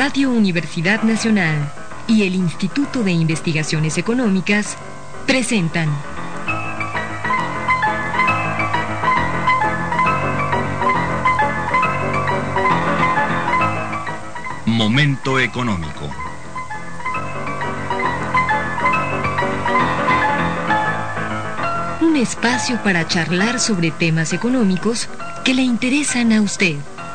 Radio Universidad Nacional y el Instituto de Investigaciones Económicas presentan Momento Económico. Un espacio para charlar sobre temas económicos que le interesan a usted.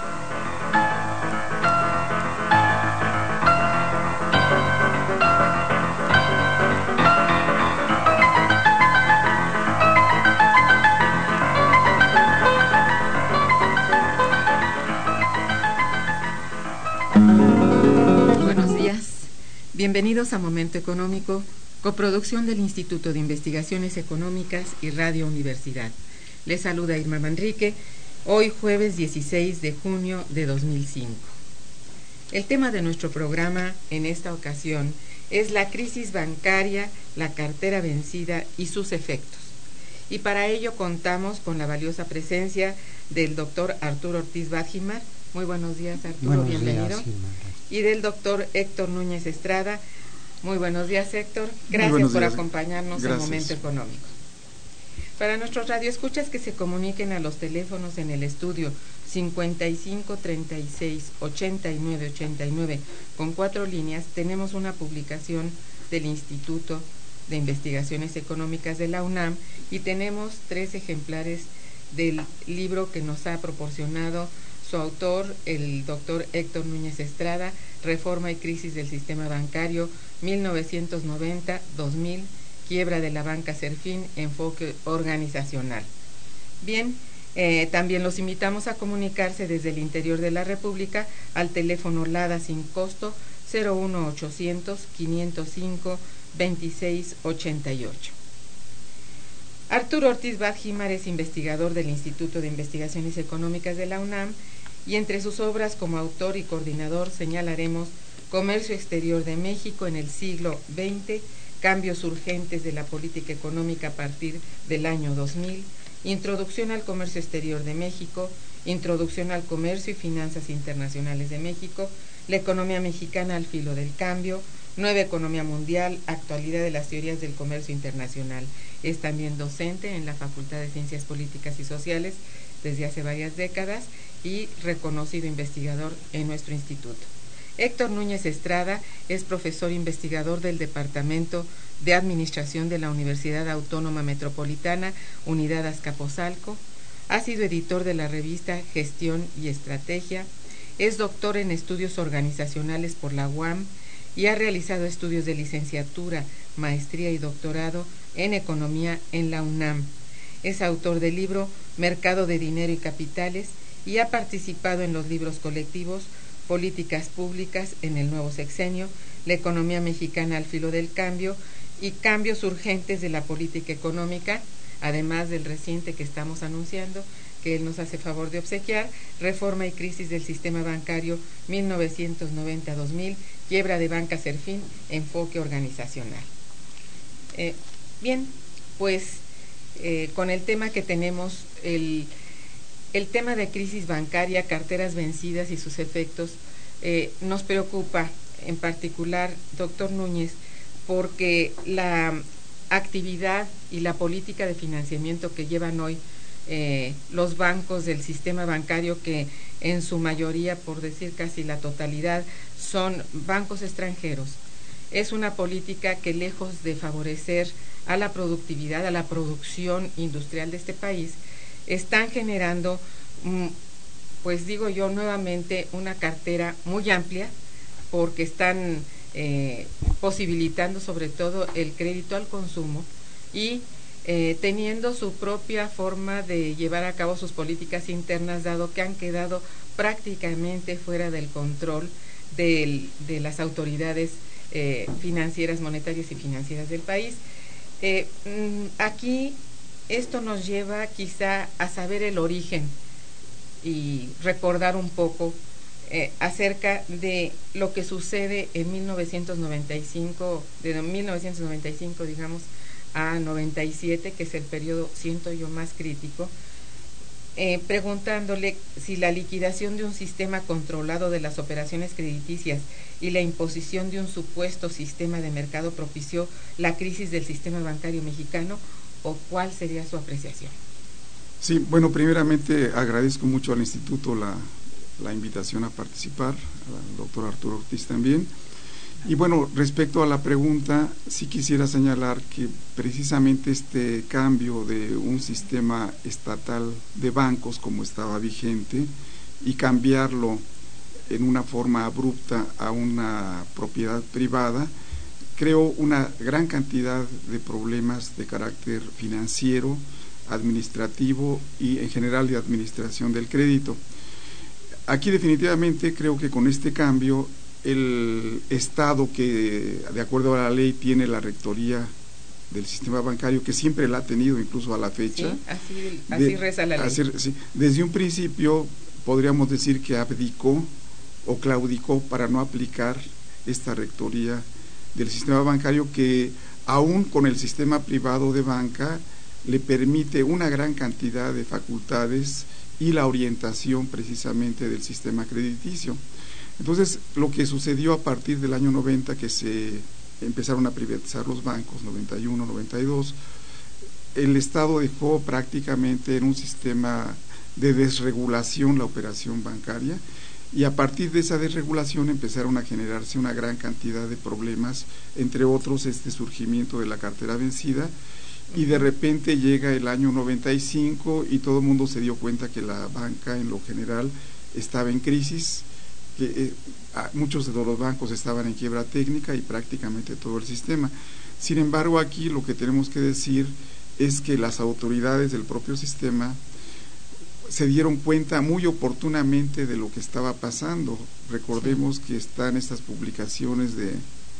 Bienvenidos a Momento Económico, coproducción del Instituto de Investigaciones Económicas y Radio Universidad. Les saluda Irma Manrique, hoy jueves 16 de junio de 2005. El tema de nuestro programa en esta ocasión es la crisis bancaria, la cartera vencida y sus efectos. Y para ello contamos con la valiosa presencia del doctor Arturo Ortiz Badjimar. Muy buenos días, Arturo, bienvenido. Y del doctor Héctor Núñez Estrada. Muy buenos días, Héctor. Gracias por acompañarnos en Momento Económico. Para nuestros radioescuchas que se comuniquen a los teléfonos en el estudio 55 36 89 89 con 4 líneas, tenemos una publicación del Instituto de Investigaciones Económicas de la UNAM y tenemos 3 ejemplares del libro que nos ha proporcionado su autor, el doctor Héctor Núñez Estrada, Reforma y Crisis del Sistema Bancario, 1990-2000, Quiebra de la Banca Serfín, Enfoque Organizacional. Bien, también los invitamos a comunicarse desde el interior de la República al teléfono LADA sin costo 01800 505 2688. Arturo Ortiz Badjimar es investigador del Instituto de Investigaciones Económicas de la UNAM y entre sus obras como autor y coordinador señalaremos Comercio Exterior de México en el siglo XX, Cambios urgentes de la política económica a partir del año 2000, Introducción al Comercio Exterior de México, Introducción al Comercio y Finanzas Internacionales de México, La economía mexicana al filo del cambio, Nueva economía mundial, actualidad de las teorías del comercio internacional. Es también docente en la Facultad de Ciencias Políticas y Sociales desde hace varias décadas y reconocido investigador en nuestro instituto. Héctor Núñez Estrada es profesor investigador del Departamento de Administración de la Universidad Autónoma Metropolitana, Unidad Azcapotzalco. Ha sido editor de la revista Gestión y Estrategia. Es doctor en estudios organizacionales por la UAM y ha realizado estudios de licenciatura, maestría y doctorado en economía en la UNAM. Es autor del libro Mercado de Dinero y Capitales y ha participado en los libros colectivos Políticas Públicas en el Nuevo Sexenio, La economía mexicana al filo del cambio y Cambios urgentes de la política económica, además del reciente que estamos anunciando, que él nos hace favor de obsequiar, Reforma y Crisis del Sistema Bancario 1990-2000, Quiebra de Banca Serfín, Enfoque Organizacional. Bien, pues con el tema que tenemos, el tema de crisis bancaria, carteras vencidas y sus efectos, nos preocupa en particular, doctor Núñez, porque la actividad y la política de financiamiento que llevan hoy los bancos del sistema bancario, que en su mayoría, por decir casi la totalidad, son bancos extranjeros, es una política que, lejos de favorecer a la productividad, a la producción industrial de este país, están generando, pues digo yo nuevamente, una cartera muy amplia, porque están posibilitando sobre todo el crédito al consumo y teniendo su propia forma de llevar a cabo sus políticas internas, dado que han quedado prácticamente fuera del control de las autoridades financieras, monetarias y financieras del país. Aquí esto nos lleva quizá a saber el origen y recordar un poco acerca de lo que sucede en 1995, de 1995 digamos a 97, que es el periodo, siento yo, más crítico, preguntándole si la liquidación de un sistema controlado de las operaciones crediticias y la imposición de un supuesto sistema de mercado propició la crisis del sistema bancario mexicano, o cuál sería su apreciación. Sí, bueno, primeramente agradezco mucho al Instituto la invitación a participar, al doctor Arturo Ortiz también. Y bueno, respecto a la pregunta, sí quisiera señalar que precisamente este cambio de un sistema estatal de bancos como estaba vigente y cambiarlo en una forma abrupta a una propiedad privada, creó una gran cantidad de problemas de carácter financiero, administrativo y en general de administración del crédito. Aquí definitivamente creo que con este cambio el Estado, que de acuerdo a la ley tiene la rectoría del sistema bancario, que siempre la ha tenido incluso a la fecha, sí, así reza la ley. Sí, desde un principio podríamos decir que abdicó o claudicó para no aplicar esta rectoría del sistema bancario, que aún con el sistema privado de banca le permite una gran cantidad de facultades y la orientación precisamente del sistema crediticio. Entonces, lo que sucedió a partir del año 90, que se empezaron a privatizar los bancos, 91, 92, el Estado dejó prácticamente en un sistema de desregulación la operación bancaria, y a partir de esa desregulación empezaron a generarse una gran cantidad de problemas, entre otros este surgimiento de la cartera vencida, y de repente llega el año 95 y todo el mundo se dio cuenta que la banca en lo general estaba en crisis, que muchos de los bancos estaban en quiebra técnica y prácticamente todo el sistema. Sin embargo, aquí lo que tenemos que decir es que las autoridades del propio sistema se dieron cuenta muy oportunamente de lo que estaba pasando. Recordemos que están estas publicaciones de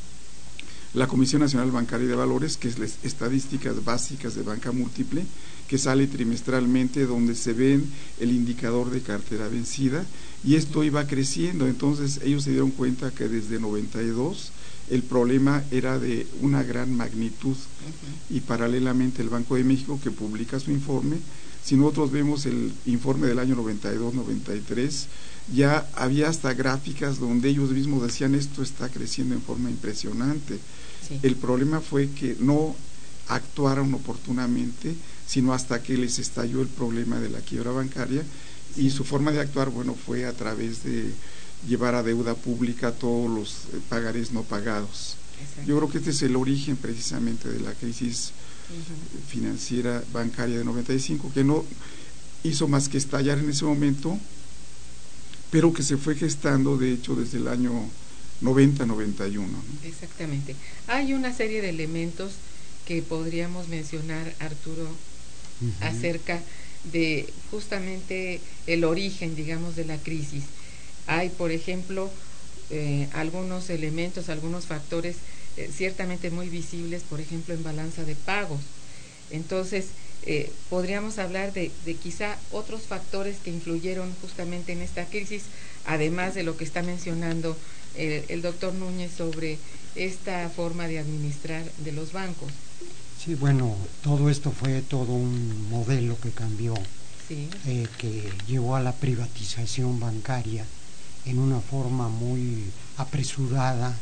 la Comisión Nacional Bancaria y de Valores, que es las estadísticas básicas de banca múltiple, que sale trimestralmente, donde se ven el indicador de cartera vencida, y esto iba creciendo. Entonces ellos se dieron cuenta que desde 92 el problema era de una gran magnitud, y paralelamente el Banco de México, que publica su informe, si nosotros vemos el informe del año 92-93, ya había hasta gráficas donde ellos mismos decían: esto está creciendo en forma impresionante. Sí. El problema fue que no actuaron oportunamente, sino hasta que les estalló el problema de la quiebra bancaria, y su forma de actuar, bueno, fue a través de llevar a deuda pública todos los pagarés no pagados. Exacto. Yo creo que este es el origen precisamente de la crisis financiera bancaria de 95, que no hizo más que estallar en ese momento, pero que se fue gestando de hecho desde el año 90-91, ¿no? Exactamente. Hay una serie de elementos que podríamos mencionar, Arturo, acerca de justamente el origen, digamos, de la crisis. Hay, por ejemplo, algunos elementos, algunos factores ciertamente muy visibles, por ejemplo, en balanza de pagos. Entonces, podríamos hablar de quizá otros factores que influyeron justamente en esta crisis, además de lo que está mencionando el doctor Núñez sobre esta forma de administrar de los bancos. Sí, bueno, todo esto fue todo un modelo que cambió, sí, que llevó a la privatización bancaria en una forma muy apresurada,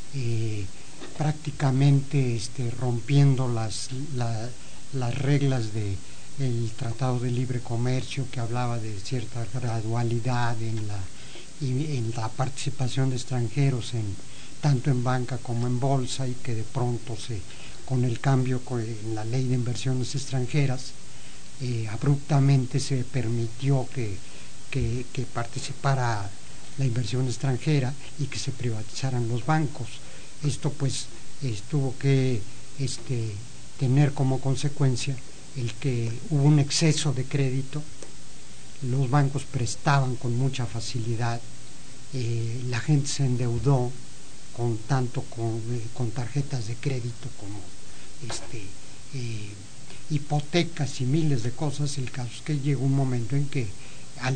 prácticamente rompiendo las reglas del Tratado de Libre Comercio, que hablaba de cierta gradualidad en la participación de extranjeros tanto en banca como en bolsa, y que de pronto con el cambio en la ley de inversiones extranjeras abruptamente se permitió que participara la inversión extranjera y que se privatizaran los bancos. Esto pues tuvo que tener como consecuencia el que hubo un exceso de crédito, los bancos prestaban con mucha facilidad, la gente se endeudó tanto con tarjetas de crédito como hipotecas y miles de cosas. El caso es que llegó un momento en que al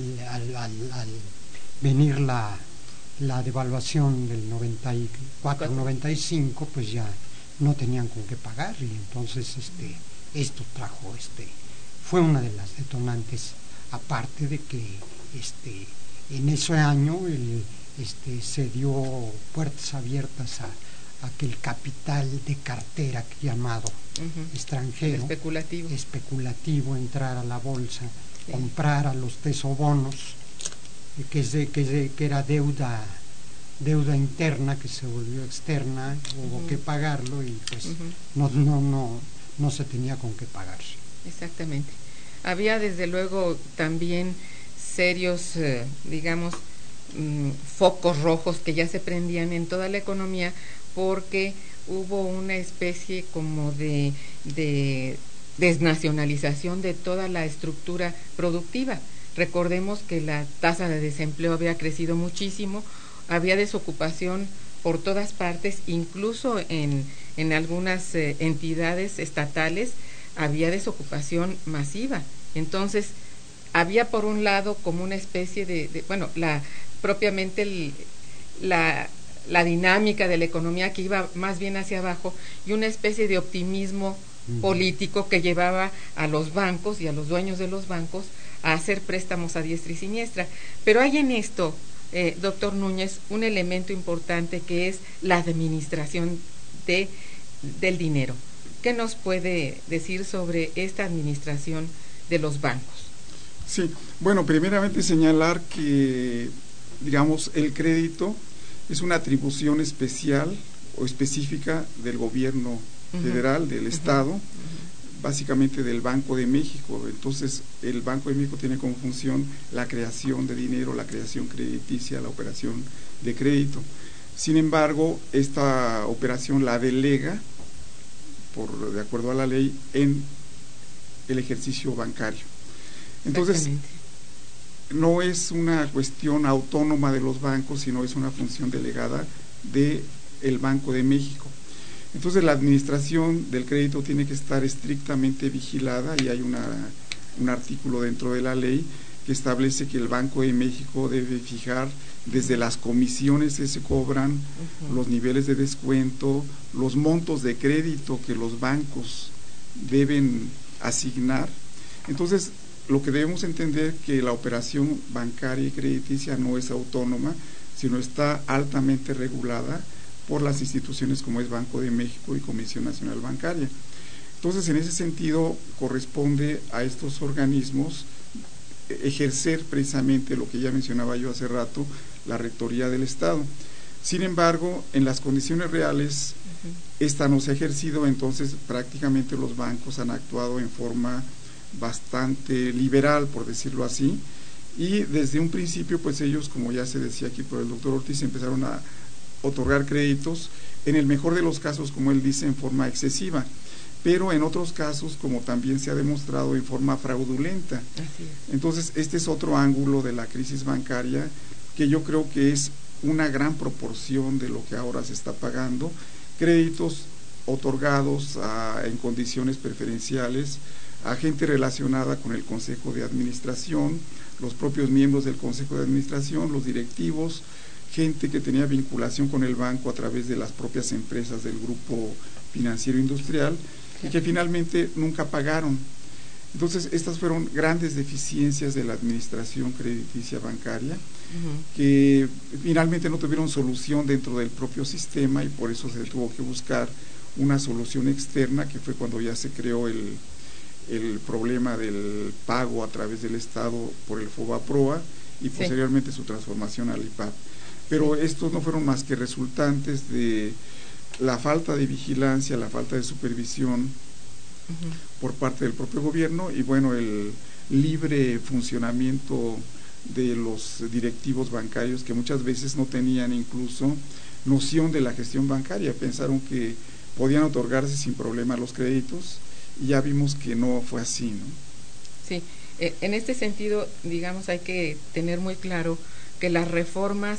venir la devaluación del 94-95, pues ya no tenían con qué pagar, y entonces esto fue una de las detonantes aparte de que en ese año se dio puertas abiertas a que el capital de cartera llamado extranjero, especulativo, entrar a la bolsa, comprar a los tesobonos, que era deuda interna que se volvió externa, hubo que pagarlo y pues no se tenía con qué pagarse. Exactamente. Había desde luego también serios, focos rojos que ya se prendían en toda la economía, porque hubo una especie como de desnacionalización de toda la estructura productiva. Recordemos que la tasa de desempleo había crecido muchísimo, había desocupación por todas partes, incluso en algunas entidades estatales había desocupación masiva. Entonces, había por un lado como una especie propiamente la dinámica de la economía que iba más bien hacia abajo, y una especie de optimismo político que llevaba a los bancos y a los dueños de los bancos a hacer préstamos a diestra y siniestra. Pero hay en esto, doctor Núñez, un elemento importante que es la administración del dinero. ¿Qué nos puede decir sobre esta administración de los bancos? Sí, bueno, primeramente señalar que, el crédito es una atribución especial o específica del gobierno federal, del Estado, básicamente del Banco de México. Entonces, el Banco de México tiene como función la creación de dinero, la creación crediticia, la operación de crédito. Sin embargo, esta operación la delega, de acuerdo a la ley, en el ejercicio bancario. Entonces, no es una cuestión autónoma de los bancos, sino es una función delegada del Banco de México. Entonces, la administración del crédito tiene que estar estrictamente vigilada, y hay un artículo dentro de la ley que establece que el Banco de México debe fijar desde las comisiones que se cobran, los niveles de descuento, los montos de crédito que los bancos deben asignar. Entonces, lo que debemos entender que la operación bancaria y crediticia no es autónoma, sino está altamente regulada por las instituciones como es Banco de México y Comisión Nacional Bancaria. Entonces, en ese sentido, corresponde a estos organismos ejercer precisamente lo que ya mencionaba yo hace rato, la rectoría del Estado. Sin embargo, en las condiciones reales, esta no se ha ejercido. Entonces prácticamente los bancos han actuado en forma bastante liberal, por decirlo así, y desde un principio, pues ellos, como ya se decía aquí por el doctor Ortiz, empezaron a otorgar créditos, en el mejor de los casos, como él dice, en forma excesiva, pero en otros casos, como también se ha demostrado, en forma fraudulenta. Así es. Entonces, este es otro ángulo de la crisis bancaria, que yo creo que es una gran proporción de lo que ahora se está pagando, créditos otorgados en condiciones preferenciales a gente relacionada con el Consejo de Administración, los propios miembros del Consejo de Administración, los directivos, gente que tenía vinculación con el banco a través de las propias empresas del grupo financiero industrial, y que finalmente nunca pagaron. Entonces, estas fueron grandes deficiencias de la administración crediticia bancaria, que finalmente no tuvieron solución dentro del propio sistema, y por eso se tuvo que buscar una solución externa, que fue cuando ya se creó el problema del pago a través del Estado por el FOBAPROA, y posteriormente su transformación al IPAP. Pero estos no fueron más que resultantes de la falta de vigilancia, la falta de supervisión por parte del propio gobierno, y bueno, el libre funcionamiento de los directivos bancarios, que muchas veces no tenían incluso noción de la gestión bancaria, pensaron que podían otorgarse sin problema los créditos, y ya vimos que no fue así, ¿no? Sí, en este sentido, hay que tener muy claro que las reformas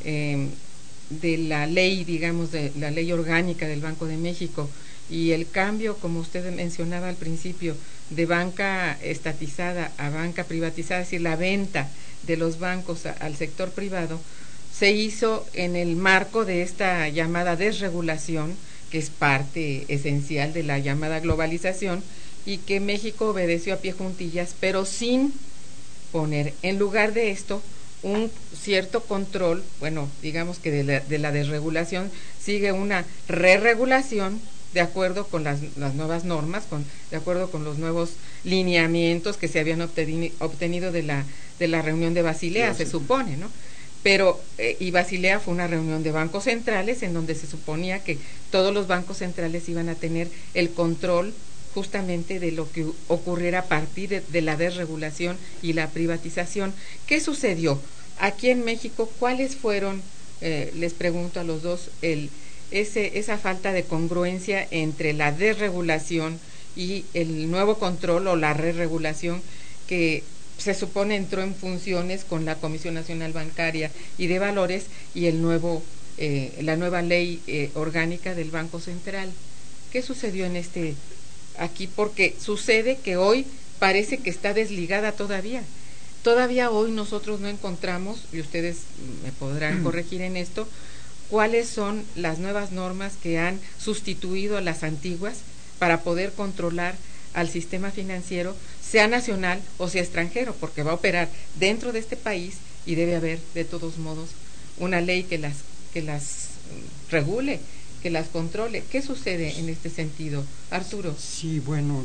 de la ley, de la ley orgánica del Banco de México, y el cambio, como usted mencionaba al principio, de banca estatizada a banca privatizada, es decir, la venta de los bancos al sector privado, se hizo en el marco de esta llamada desregulación, que es parte esencial de la llamada globalización, y que México obedeció a pie juntillas, pero sin poner en lugar de esto un cierto control, bueno, digamos que de la desregulación sigue una re-regulación de acuerdo con las nuevas normas, de acuerdo con los nuevos lineamientos que se habían obtenido de la reunión de Basilea, se supone, ¿no? Pero, y Basilea fue una reunión de bancos centrales en donde se suponía que todos los bancos centrales iban a tener el control justamente de lo que ocurriera a partir de la desregulación y la privatización. ¿Qué sucedió? Aquí en México, ¿cuáles fueron, les pregunto a los dos, esa falta de congruencia entre la desregulación y el nuevo control o la re-regulación que se supone entró en funciones con la Comisión Nacional Bancaria y de Valores y la nueva ley orgánica del Banco Central? ¿Qué sucedió aquí? Porque sucede que hoy parece que está desligada todavía. Todavía hoy nosotros no encontramos, y ustedes me podrán corregir en esto, cuáles son las nuevas normas que han sustituido a las antiguas para poder controlar al sistema financiero, sea nacional o sea extranjero, porque va a operar dentro de este país y debe haber de todos modos una ley que las regule, que las controle. ¿Qué sucede en este sentido, Arturo? Sí, bueno,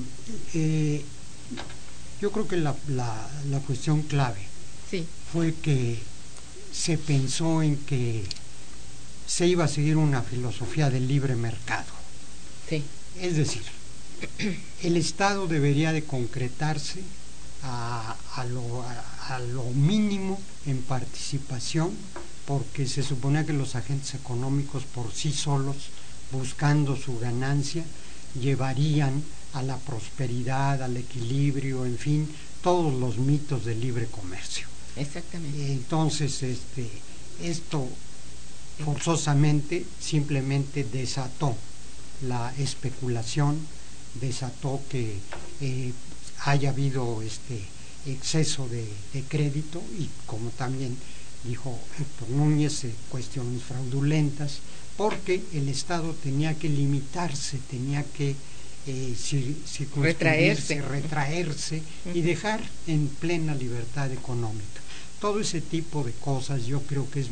yo creo que la cuestión clave fue que se pensó en que se iba a seguir una filosofía del libre mercado. Sí. Es decir, el Estado debería de concretarse a lo mínimo en participación, porque se suponía que los agentes económicos por sí solos, buscando su ganancia, llevarían a la prosperidad, al equilibrio, en fin, todos los mitos del libre comercio. Exactamente. Entonces, esto forzosamente simplemente desató la especulación, desató que haya habido exceso de crédito y, como también dijo Héctor Núñez, cuestiones fraudulentas, porque el Estado tenía que limitarse, tenía que retraerse y dejar en plena libertad económica. Todo ese tipo de cosas, yo creo que es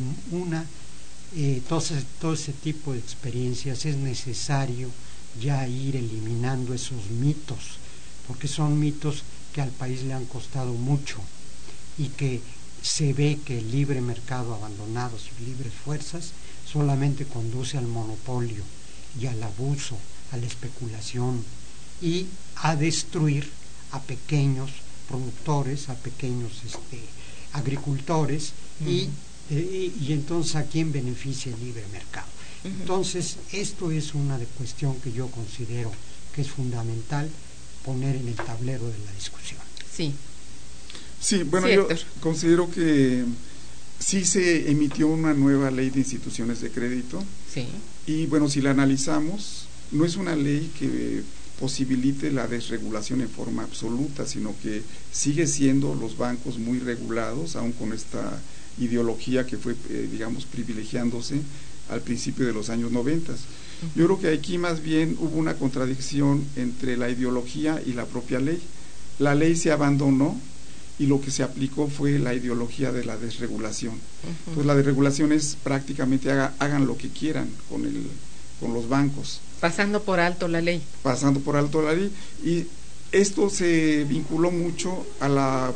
todo ese tipo de experiencias es necesario ya ir eliminando esos mitos, porque son mitos que al país le han costado mucho y que se ve que el libre mercado abandonado, sus libres fuerzas, solamente conduce al monopolio y al abuso, a la especulación y a destruir a pequeños productores, a pequeños agricultores y entonces ¿a quién beneficia el libre mercado? Entonces esto es una cuestión que yo considero que es fundamental poner en el tablero de la discusión. Sí, bueno, yo considero que sí se emitió una nueva ley de instituciones de crédito. Sí. Y bueno, si la analizamos, no es una ley que posibilite la desregulación en forma absoluta, sino que sigue siendo los bancos muy regulados, aún con esta ideología que fue, digamos, privilegiándose al principio de los años 90. Yo creo que aquí más bien hubo una contradicción entre la ideología y la propia ley. La ley se abandonó y lo que se aplicó fue la ideología de la desregulación. Entonces la desregulación es prácticamente hagan lo que quieran con los bancos. Pasando por alto la ley. Pasando por alto la ley. Y esto se vinculó mucho a la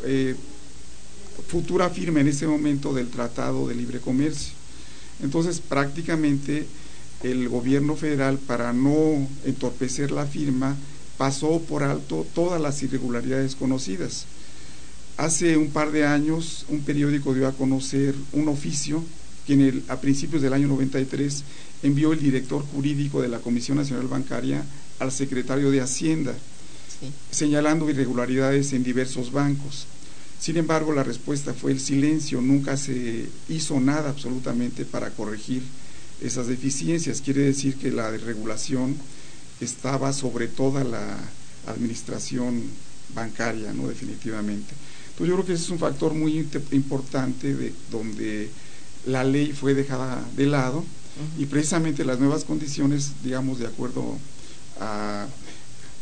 futura firma en ese momento del Tratado de Libre Comercio. Entonces prácticamente el gobierno federal, para no entorpecer la firma, pasó por alto todas las irregularidades conocidas. Hace un par de años un periódico dio a conocer un oficio que a principios del año 93 envió el director jurídico de la Comisión Nacional Bancaria al secretario de Hacienda, señalando irregularidades en diversos bancos. Sin embargo, la respuesta fue el silencio, nunca se hizo nada absolutamente para corregir esas deficiencias. Quiere decir que la desregulación estaba sobre toda la administración bancaria, ¿no? Definitivamente. Entonces yo creo que ese es un factor muy importante donde la ley fue dejada de lado y precisamente las nuevas condiciones, digamos, de acuerdo a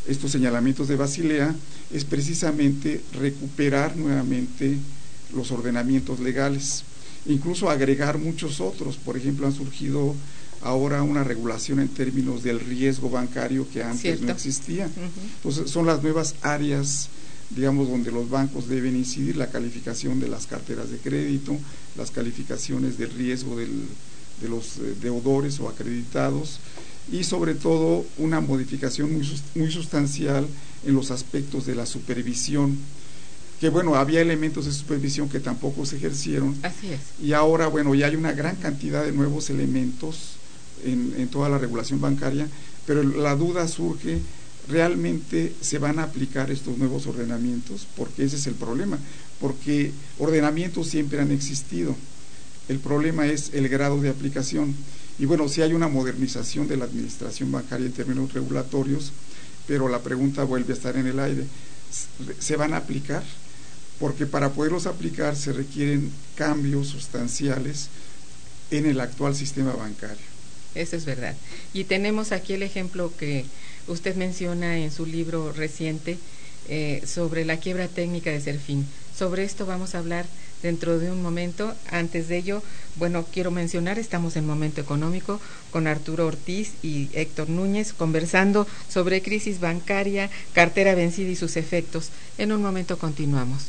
estos señalamientos de Basilea es precisamente recuperar nuevamente los ordenamientos legales, incluso agregar muchos otros. Por ejemplo, han surgido ahora una regulación en términos del riesgo bancario que antes no existía. Entonces son las nuevas áreas, digamos, donde los bancos deben incidir: la calificación de las carteras de crédito, las calificaciones del riesgo de los deudores o acreditados, y sobre todo una modificación muy sustancial en los aspectos de la supervisión, que bueno, había elementos de supervisión que tampoco se ejercieron. Así es. Y ahora, bueno, ya hay una gran cantidad de nuevos elementos en toda la regulación bancaria, pero la duda surge: ¿realmente se van a aplicar estos nuevos ordenamientos? Porque ese es el problema, porque ordenamientos siempre han existido, el problema es el grado de aplicación. Y bueno, sí hay una modernización de la administración bancaria en términos regulatorios, pero la pregunta vuelve a estar en el aire: ¿se van a aplicar? Porque para poderlos aplicar se requieren cambios sustanciales en el actual sistema bancario. Eso es verdad. Y tenemos aquí el ejemplo que usted menciona en su libro reciente sobre la quiebra técnica de Serfín. Sobre esto vamos a hablar dentro de un momento. Antes de ello, bueno, quiero mencionar, estamos en Momento Económico con Arturo Ortiz y Héctor Núñez, conversando sobre crisis bancaria, cartera vencida y sus efectos. En un momento continuamos.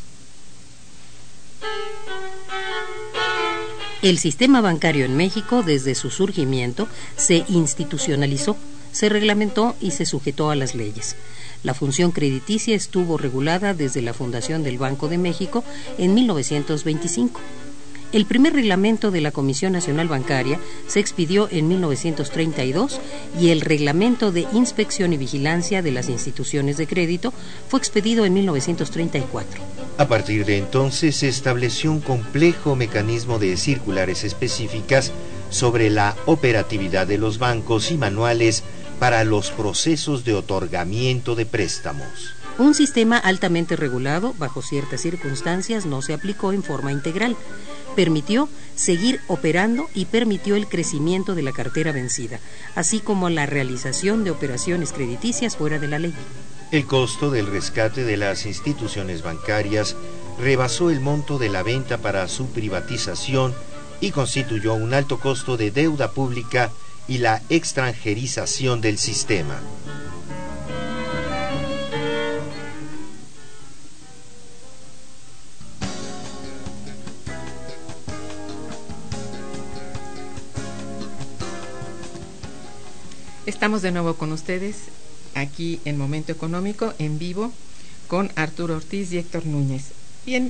El sistema bancario en México, desde su surgimiento, se institucionalizó, se reglamentó y se sujetó a las leyes. La función crediticia estuvo regulada desde la fundación del Banco de México en 1925. El primer reglamento de la Comisión Nacional Bancaria se expidió en 1932 y el Reglamento de Inspección y Vigilancia de las Instituciones de Crédito fue expedido en 1934. A partir de entonces se estableció un complejo mecanismo de circulares específicas sobre la operatividad de los bancos y manuales para los procesos de otorgamiento de préstamos. Un sistema altamente regulado, bajo ciertas circunstancias, no se aplicó en forma integral. Permitió seguir operando y permitió el crecimiento de la cartera vencida, así como la realización de operaciones crediticias fuera de la ley. El costo del rescate de las instituciones bancarias rebasó el monto de la venta para su privatización y constituyó un alto costo de deuda pública y la extranjerización del sistema. Estamos de nuevo con ustedes aquí en Momento Económico, en vivo, con Arturo Ortiz y Héctor Núñez. Bien,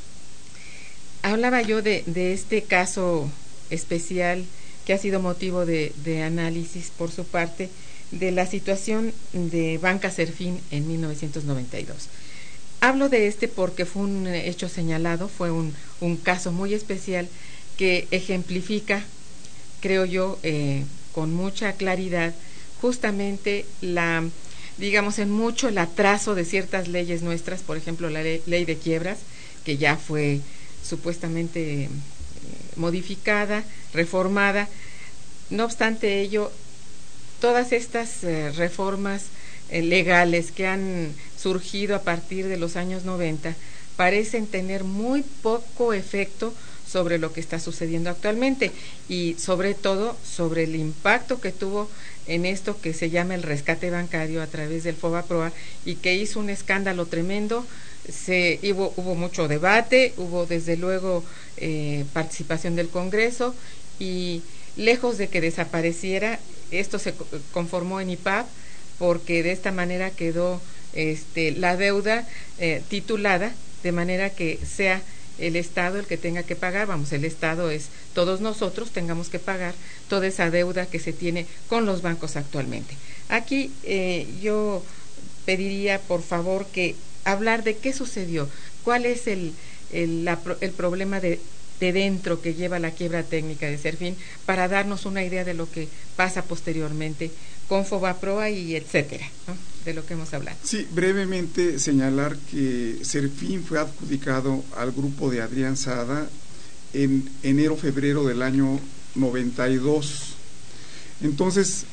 hablaba yo de este caso especial que ha sido motivo de análisis por su parte, de la situación de Banca Serfín en 1992. Hablo de este porque fue un hecho señalado, fue un caso muy especial que ejemplifica, creo yo, con mucha claridad, justamente digamos en mucho el atraso de ciertas leyes nuestras, por ejemplo la ley de quiebras, que ya fue supuestamente modificada, reformada. No obstante ello, todas estas reformas legales que han surgido a partir de los años 90 parecen tener muy poco efecto sobre lo que está sucediendo actualmente y sobre todo sobre el impacto que tuvo en esto que se llama el rescate bancario a través del FOBAPROA y que hizo un escándalo tremendo. Hubo mucho debate, hubo desde luego participación del Congreso y lejos de que desapareciera, esto se conformó en IPAB porque de esta manera quedó la deuda titulada de manera que sea el Estado el que tenga que pagar. Vamos, el Estado es todos nosotros tengamos que pagar toda esa deuda que se tiene con los bancos actualmente. Aquí yo pediría por favor que hablar de qué sucedió, cuál es el problema de dentro que lleva la quiebra técnica de Serfín, para darnos una idea de lo que pasa posteriormente con FOBAPROA y etcétera, ¿no? De lo que hemos hablado. Sí, brevemente señalar que Serfín fue adjudicado al grupo de Adrián Sada en enero-febrero del año 92. Entonces,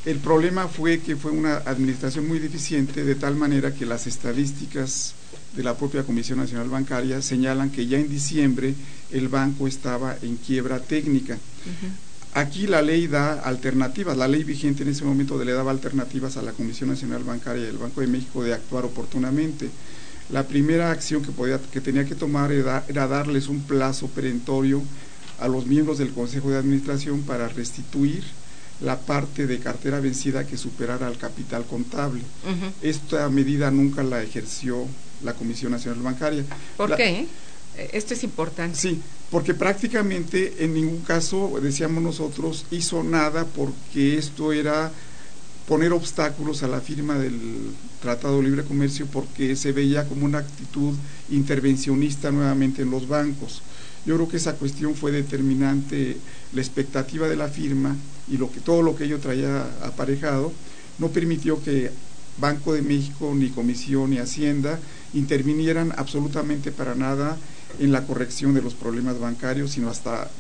el problema fue que fue una administración muy deficiente, de tal manera que las estadísticas de la propia Comisión Nacional Bancaria señalan que ya en diciembre el banco estaba en quiebra técnica. Aquí la ley da alternativas, la ley vigente en ese momento le daba alternativas a la Comisión Nacional Bancaria y al Banco de México de actuar oportunamente. La primera acción que tenía que tomar era darles un plazo perentorio a los miembros del Consejo de Administración para restituir la parte de cartera vencida que superara al capital contable. Esta medida nunca la ejerció la Comisión Nacional Bancaria. ¿Por qué? Esto es importante. Sí, porque prácticamente en ningún caso, decíamos nosotros, hizo nada, porque esto era poner obstáculos a la firma del Tratado de Libre Comercio, porque se veía como una actitud intervencionista nuevamente en los bancos. Yo creo que esa cuestión fue determinante, la expectativa de la firma y todo lo que ello traía aparejado, no permitió que Banco de México, ni Comisión, ni Hacienda intervinieran absolutamente para nada en la corrección de los problemas bancarios, sino hasta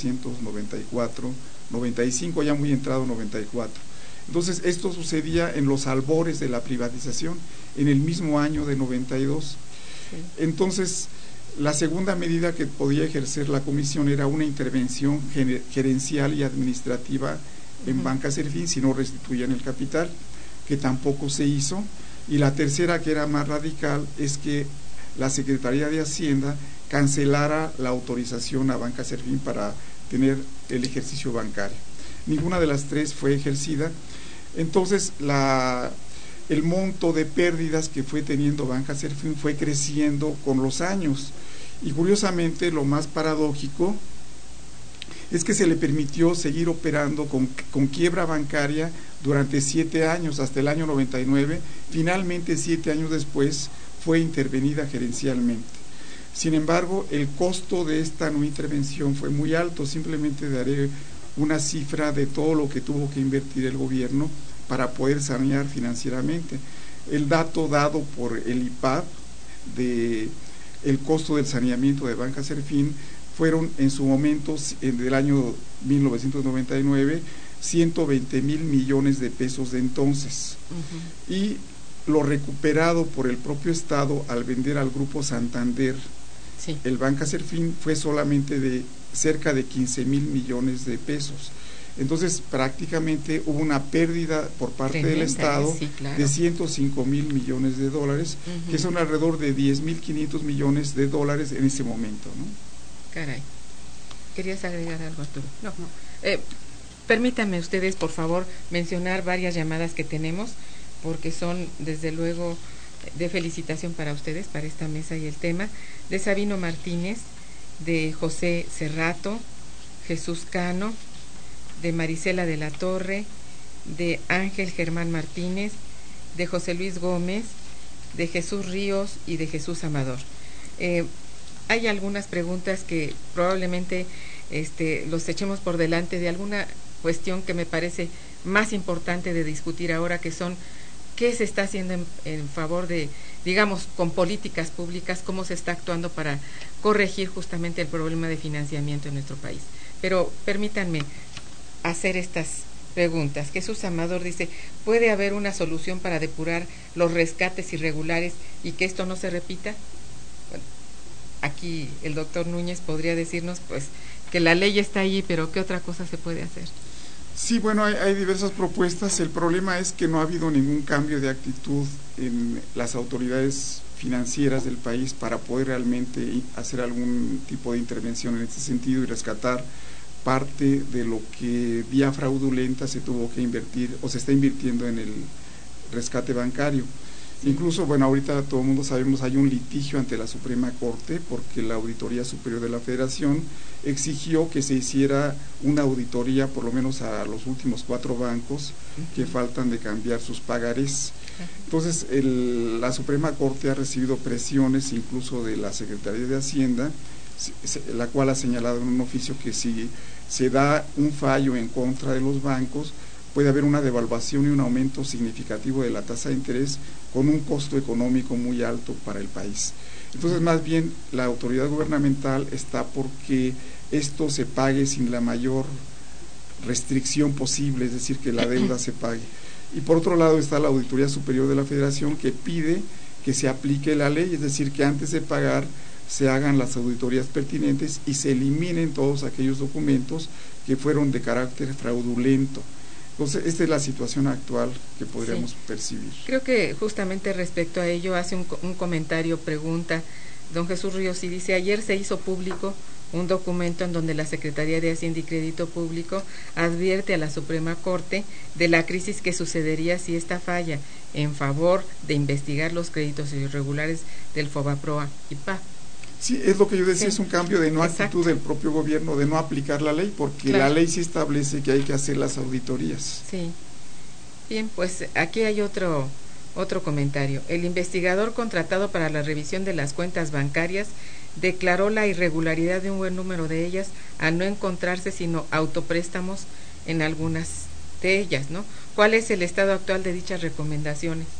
1994, 95, ya muy entrado 94. Entonces esto sucedía en los albores de la privatización, en el mismo año de 92. Sí. Entonces, la segunda medida que podía ejercer la Comisión era una intervención gerencial y administrativa en Banca Serfín si no restituían el capital, que tampoco se hizo. Y la tercera, que era más radical, es que la Secretaría de Hacienda cancelara la autorización a Banca Serfín para tener el ejercicio bancario. Ninguna de las tres fue ejercida. Entonces el monto de pérdidas que fue teniendo Banca Serfín fue creciendo con los años, y curiosamente lo más paradójico es que se le permitió seguir operando con quiebra bancaria durante 7 años, hasta el año 99. Finalmente, 7 años después, fue intervenida gerencialmente. Sin embargo, el costo de esta no intervención fue muy alto. Simplemente daré una cifra de todo lo que tuvo que invertir el gobierno para poder sanear financieramente. El dato dado por el IPAB de el costo del saneamiento de Banca Serfín fueron en su momento, del año 1999, 120,000 millones de pesos de entonces. Y lo recuperado por el propio Estado al vender al Grupo Santander, sí, el Banca Serfín, fue solamente de cerca de 15,000 millones de pesos. Entonces prácticamente hubo una pérdida por parte del Estado, sí, claro, de 105,000 millones de dólares, que son alrededor de 10,500 millones de dólares en ese momento, ¿no? Caray. ¿Querías agregar algo, Arturo? No. Permítanme ustedes, por favor, mencionar varias llamadas que tenemos, porque son, desde luego, de felicitación para ustedes, para esta mesa y el tema, de Sabino Martínez, de José Cerrato, Jesús Cano, de Marisela de la Torre, de Ángel Germán Martínez, de José Luis Gómez, de Jesús Ríos y de Jesús Amador. Hay algunas preguntas que probablemente los echemos por delante de alguna cuestión que me parece más importante de discutir ahora, que son qué se está haciendo en favor de, digamos, con políticas públicas, cómo se está actuando para corregir justamente el problema de financiamiento en nuestro país. Pero permítanme hacer estas preguntas. Jesús Amador dice, ¿puede haber una solución para depurar los rescates irregulares y que esto no se repita? Bueno, aquí el doctor Núñez podría decirnos, pues, que la ley está ahí, pero ¿qué otra cosa se puede hacer? Sí, bueno, hay diversas propuestas. El problema es que no ha habido ningún cambio de actitud en las autoridades financieras del país para poder realmente hacer algún tipo de intervención en este sentido y rescatar parte de lo que vía fraudulenta se tuvo que invertir o se está invirtiendo en el rescate bancario. Sí. Incluso, bueno, ahorita todo el mundo sabemos, hay un litigio ante la Suprema Corte porque la Auditoría Superior de la Federación exigió que se hiciera una auditoría por lo menos a los últimos 4 bancos que faltan de cambiar sus pagarés. Entonces la Suprema Corte ha recibido presiones incluso de la Secretaría de Hacienda, la cual ha señalado en un oficio que si se da un fallo en contra de los bancos, puede haber una devaluación y un aumento significativo de la tasa de interés con un costo económico muy alto para el país. Entonces, más bien, la autoridad gubernamental está porque esto se pague sin la mayor restricción posible, es decir, que la deuda se pague. Y por otro lado está la Auditoría Superior de la Federación, que pide que se aplique la ley, es decir, que antes de pagar se hagan las auditorías pertinentes y se eliminen todos aquellos documentos que fueron de carácter fraudulento. Entonces, esta es la situación actual que podríamos percibir. Creo que justamente respecto a ello hace un comentario, pregunta don Jesús Ríos, y dice: ayer se hizo público un documento en donde la Secretaría de Hacienda y Crédito Público advierte a la Suprema Corte de la crisis que sucedería si esta falla en favor de investigar los créditos irregulares del FOBAPROA y PA. Sí, es lo que yo decía, sí. Es un cambio de no actitud del propio gobierno, de no aplicar la ley, porque la ley sí establece que hay que hacer las auditorías. Sí. Bien, pues aquí hay otro comentario. El investigador contratado para la revisión de las cuentas bancarias declaró la irregularidad de un buen número de ellas, al no encontrarse sino autopréstamos en algunas de ellas, ¿no? ¿Cuál es el estado actual de dichas recomendaciones?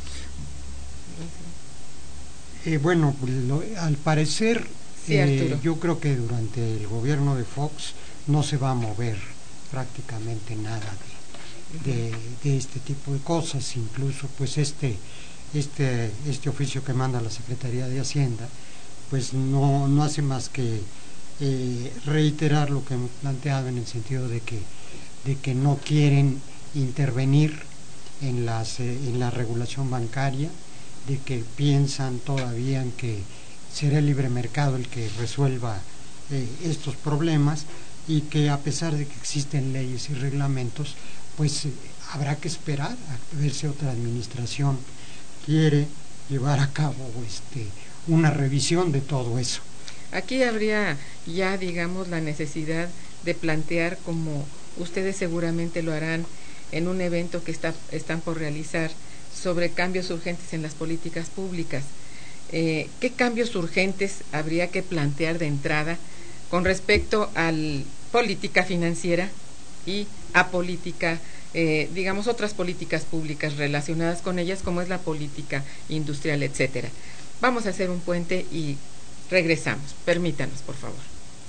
Bueno, al parecer, sí, yo creo que durante el gobierno de Fox no se va a mover prácticamente nada de este tipo de cosas. Incluso pues este oficio que manda la Secretaría de Hacienda pues no hace más que reiterar lo que hemos planteado, en el sentido de que no quieren intervenir en la regulación bancaria, de que piensan todavía en que será el libre mercado el que resuelva estos problemas, y que a pesar de que existen leyes y reglamentos, pues habrá que esperar a ver si otra administración quiere llevar a cabo una revisión de todo eso. Aquí habría ya, digamos, la necesidad de plantear, como ustedes seguramente lo harán en un evento que están por realizar, sobre cambios urgentes en las políticas públicas. ¿Qué cambios urgentes habría que plantear de entrada con respecto a política financiera y a política, digamos, otras políticas públicas relacionadas con ellas, como es la política industrial, etcétera? Vamos a hacer un puente y regresamos. Permítanos, por favor.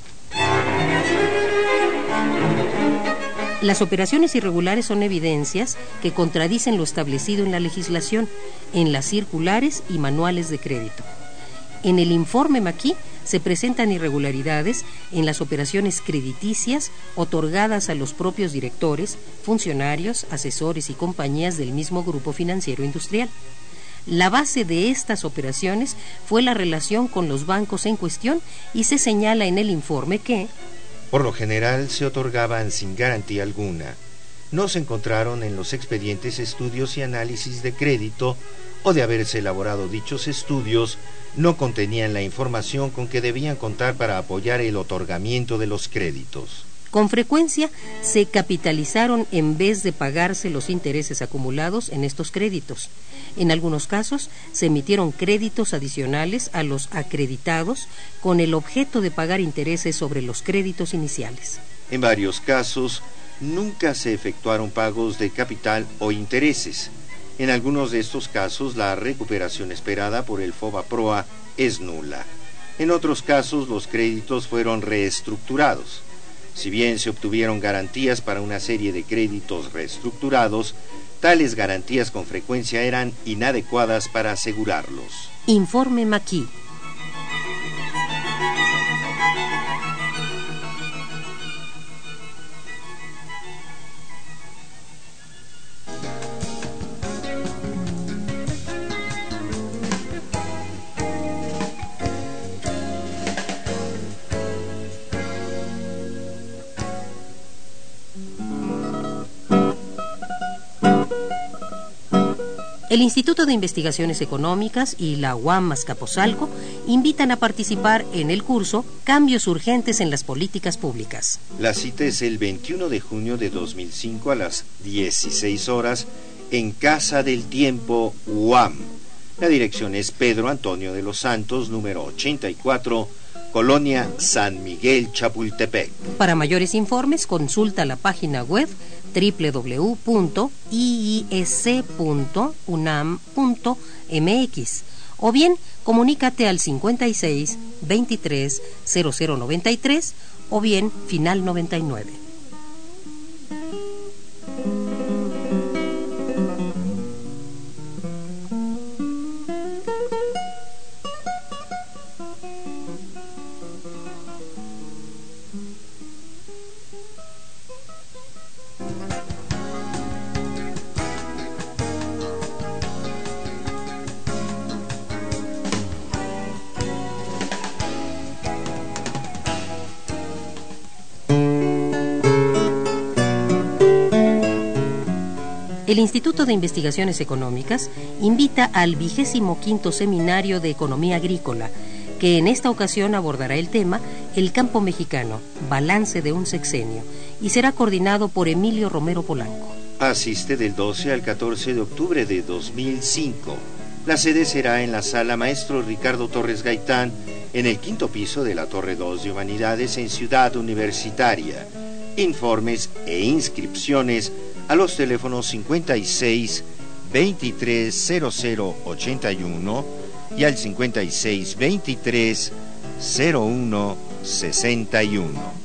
Las operaciones irregulares son evidencias que contradicen lo establecido en la legislación, en las circulares y manuales de crédito. En el informe Maquis se presentan irregularidades en las operaciones crediticias otorgadas a los propios directores, funcionarios, asesores y compañías del mismo grupo financiero industrial. La base de estas operaciones fue la relación con los bancos en cuestión, y se señala en el informe que por lo general se otorgaban sin garantía alguna. No se encontraron en los expedientes estudios y análisis de crédito, o de haberse elaborado dichos estudios, no contenían la información con que debían contar para apoyar el otorgamiento de los créditos. Con frecuencia se capitalizaron en vez de pagarse los intereses acumulados en estos créditos. En algunos casos se emitieron créditos adicionales a los acreditados con el objeto de pagar intereses sobre los créditos iniciales. En varios casos nunca se efectuaron pagos de capital o intereses. En algunos de estos casos la recuperación esperada por el FOBAPROA es nula. En otros casos los créditos fueron reestructurados. Si bien se obtuvieron garantías para una serie de créditos reestructurados, tales garantías con frecuencia eran inadecuadas para asegurarlos. Informe Maquis. El Instituto de Investigaciones Económicas y la UAM Azcapotzalco invitan a participar en el curso Cambios Urgentes en las Políticas Públicas. La cita es el 21 de junio de 2005 a las 16 horas en Casa del Tiempo UAM. La dirección es Pedro Antonio de los Santos, número 84, Colonia San Miguel, Chapultepec. Para mayores informes, consulta la página web www.iis.unam.mx o bien comunícate al 56 23 0093 o bien final 99. el Instituto de Investigaciones Económicas invita al 25º Seminario de Economía Agrícola, que en esta ocasión abordará el tema El campo mexicano, balance de un sexenio, y será coordinado por Emilio Romero Polanco. Asiste del 12 al 14 de octubre de 2005. La sede será en la Sala Maestro Ricardo Torres Gaitán, en el 5º piso de la Torre 2 de Humanidades en Ciudad Universitaria. Informes e inscripciones a los teléfonos 56 23 00 81 y al 56 23 01 61.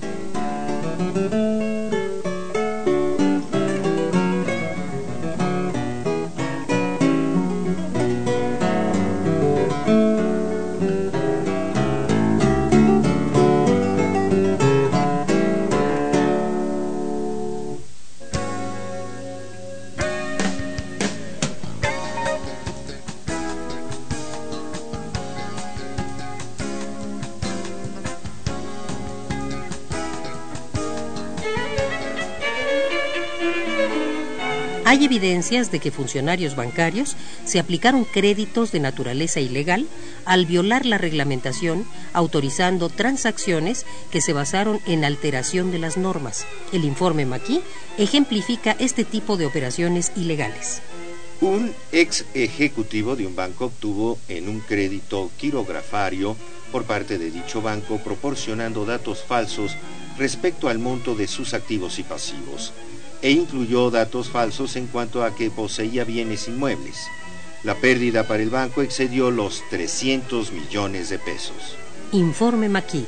Hay evidencias de que funcionarios bancarios se aplicaron créditos de naturaleza ilegal al violar la reglamentación, autorizando transacciones que se basaron en alteración de las normas. El informe Maquis ejemplifica este tipo de operaciones ilegales. Un ex ejecutivo de un banco obtuvo en un crédito quirografario por parte de dicho banco, proporcionando datos falsos respecto al monto de sus activos y pasivos, e incluyó datos falsos en cuanto a que poseía bienes inmuebles. La pérdida para el banco excedió los 300 millones de pesos. Informe Maquis.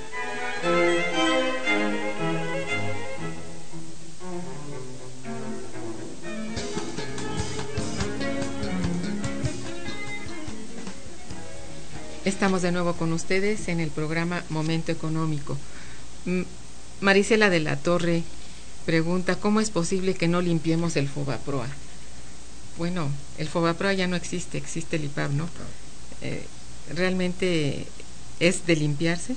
Estamos de nuevo con ustedes en el programa Momento Económico. Marisela de la Torre pregunta, ¿cómo es posible que no limpiemos el FOBAPROA? Bueno, el FOBAPROA ya no existe, existe el IPAB, ¿no? ¿Realmente es de limpiarse?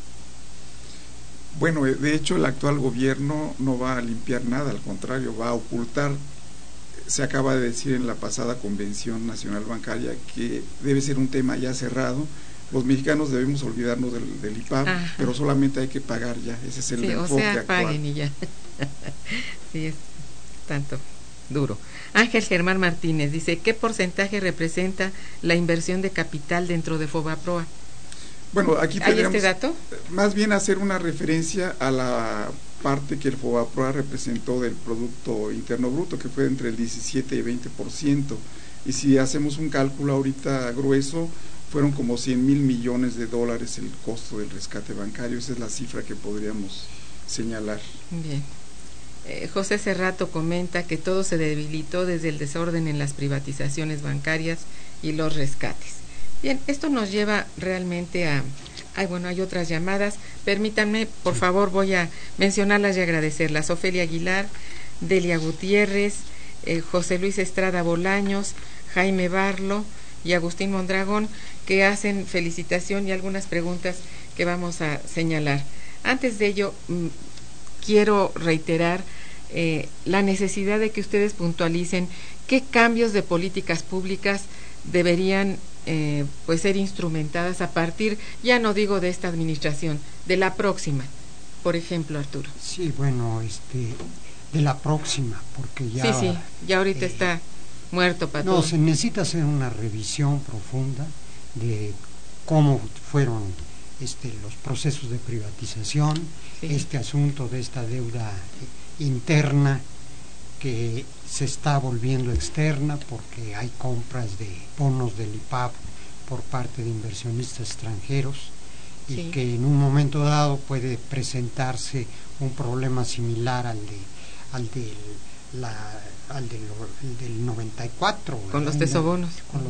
Bueno, de hecho el actual gobierno no va a limpiar nada, al contrario, va a ocultar. Se acaba de decir en la pasada Convención Nacional Bancaria que debe ser un tema ya cerrado. Los mexicanos debemos olvidarnos del IPAB, ajá, pero solamente hay que pagar ya, ese es el enfoque actual. O sea, paguen y ya. Sí, es tanto duro. Ángel Germán Martínez dice, ¿qué porcentaje representa la inversión de capital dentro de FOBAPROA? Bueno, aquí ¿Hay este dato? Más bien hacer una referencia a la parte que el FOBAPROA representó del Producto Interno Bruto, que fue entre el 17 y 20%, y si hacemos un cálculo ahorita grueso, fueron como 100,000 millones de dólares el costo del rescate bancario. Esa es la cifra que podríamos señalar. Bien. José Cerrato comenta que todo se debilitó desde el desorden en las privatizaciones bancarias y los rescates. Bien, esto nos lleva realmente a... hay otras llamadas. Permítanme, por favor, voy a mencionarlas y agradecerlas. Ofelia Aguilar, Delia Gutiérrez, José Luis Estrada Bolaños, Jaime Barlo y Agustín Mondragón, que hacen felicitación y algunas preguntas que vamos a señalar. Antes de ello, quiero reiterar la necesidad de que ustedes puntualicen qué cambios de políticas públicas deberían ser instrumentadas a partir, ya no digo de esta administración, de la próxima. Por ejemplo, Arturo. Sí, bueno, de la próxima, porque ya... Sí, ya ahorita está muerto para todo. No, se necesita hacer una revisión profunda de cómo fueron los procesos de privatización, sí, este asunto de esta deuda interna que se está volviendo externa porque hay compras de bonos del IPAB por parte de inversionistas extranjeros, y sí, que en un momento dado puede presentarse un problema similar al del 94 con los tesobonos,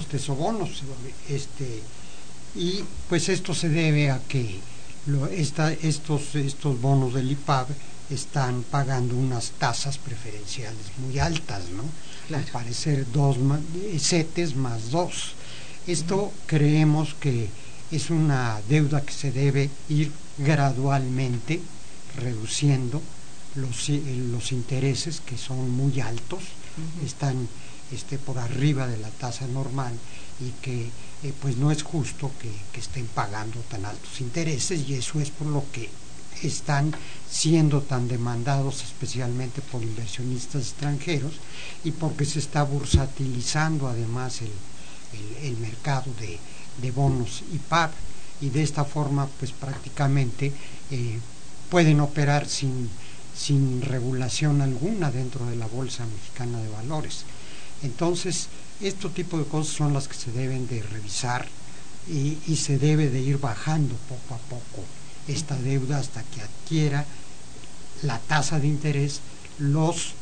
y pues esto se debe a que estos bonos del IPAB están pagando unas tasas preferenciales muy altas, ¿no? Claro. Al parecer 2 CETES más 2. Esto creemos que es una deuda que se debe ir gradualmente reduciendo los intereses, que son muy altos, están por arriba de la tasa normal y que pues no es justo que estén pagando tan altos intereses, y eso es por lo que están siendo tan demandados especialmente por inversionistas extranjeros, y porque se está bursatilizando además el mercado de bonos y PAB, y de esta forma pues prácticamente pueden operar sin regulación alguna dentro de la Bolsa Mexicana de Valores. Entonces, este tipo de cosas son las que se deben de revisar, y se debe de ir bajando poco a poco esta deuda hasta que adquiera la tasa de interés los